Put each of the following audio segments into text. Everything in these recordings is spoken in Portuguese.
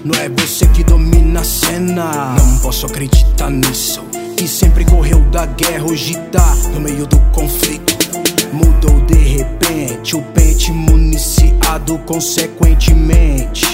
Não é você que domina a cena. Não posso acreditar nisso. Que sempre correu da guerra, hoje tá no meio do conflito. Mudou de repente, o pente municiado consequentemente.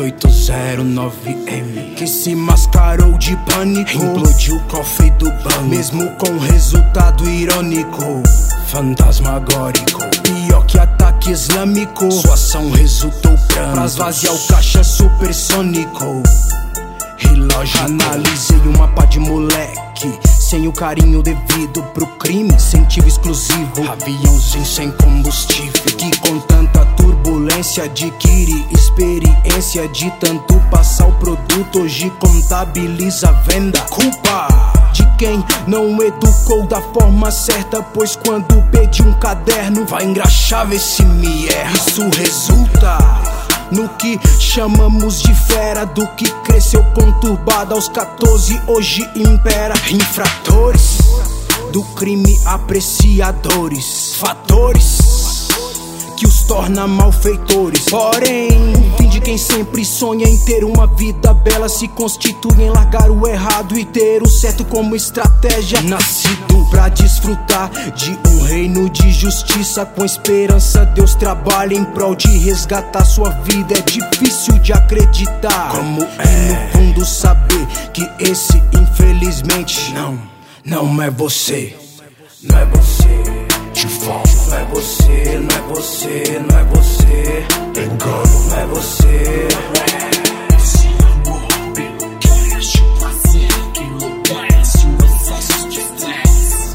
3809M que se mascarou de pânico, implodiu o cofre do banco, mesmo com resultado irônico, fantasmagórico. Pior que ataque islâmico, sua ação resultou pra esvaziar o caixa supersônico. Relógio, analisei um mapa de moleque sem o carinho devido pro crime, incentivo exclusivo. Aviãozinho sem combustível que com tanta turbulência adquire experiência de tanto passar o produto, hoje contabiliza a venda. Culpa de quem não educou da forma certa, pois quando pede um caderno vai engraxar, vê se me erra. Isso resulta no que chamamos de fera, do que cresceu conturbada aos 14, hoje impera. Infratores do crime, apreciadores, fatores que os torna malfeitores. Porém, o fim de quem sempre sonha em ter uma vida bela se constitui em largar o errado e ter o certo como estratégia. Nascido pra desfrutar de um reino de justiça, com esperança Deus trabalha em prol de resgatar sua vida. É difícil de acreditar como é, no fundo saber que esse infelizmente não é você. Não é você. Te falo, não é você, não é você, não é você. Engano, não é você. Esse amor pelo cash, o prazer que enlouquece, o excesso de estresse.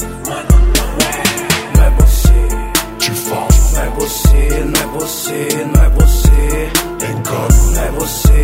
Não é você. Te falo, não é você, não é você, não é você. Engano, não é você.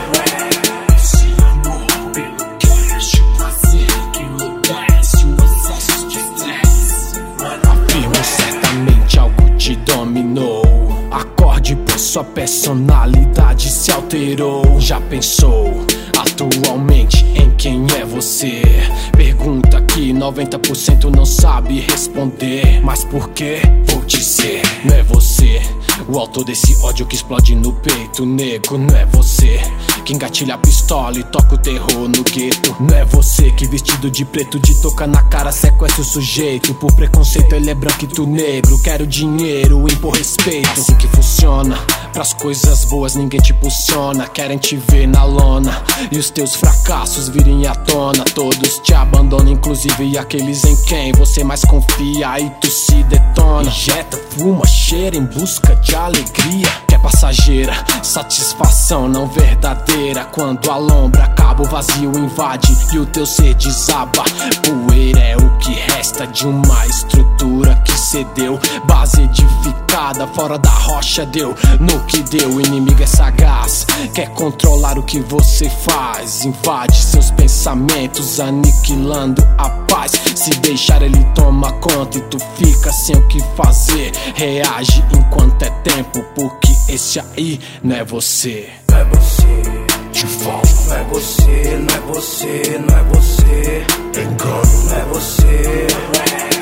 Esse amor pelo cash, o prazer que enlouquece, o excesso de estresse. Afirmo certamente algo te dominou. Acorde, pois sua personalidade se alterou. Já pensou atualmente em quem é você? Pergunta que 90% não sabe responder. Mas por quê? Vou dizer, não é você o autor desse ódio que explode no peito, nego. Não é você que engatilha a pistola e toca o terror no gueto. Não é você que vestido de preto de touca na cara sequestra o sujeito. Por preconceito ele é branco e tu negro. Quero dinheiro, impor respeito. Assim que funciona, pras coisas boas ninguém te impulsiona. Querem te ver na lona e os teus fracassos virem à tona. Todos te abandonam, inclusive aqueles em quem você mais confia. Aí tu se detona, injeta, fuma, cheira em busca de alegria que é passageira, satisfação não verdadeira. Quando a lombra acaba, o vazio invade e o teu ser desaba. Poeira é o que resta de uma estrutura que cedeu. Base edificada fora da rocha deu no que deu. O inimigo é sagaz, quer controlar o que você faz. Invade seus pensamentos, aniquilando a paz. Se deixar ele toma conta e tu fica sem o que fazer. Reage enquanto é tempo, porque esse aí não é você. Não é você. Te falo, não é você, não é você, não é você. Engano, não é você.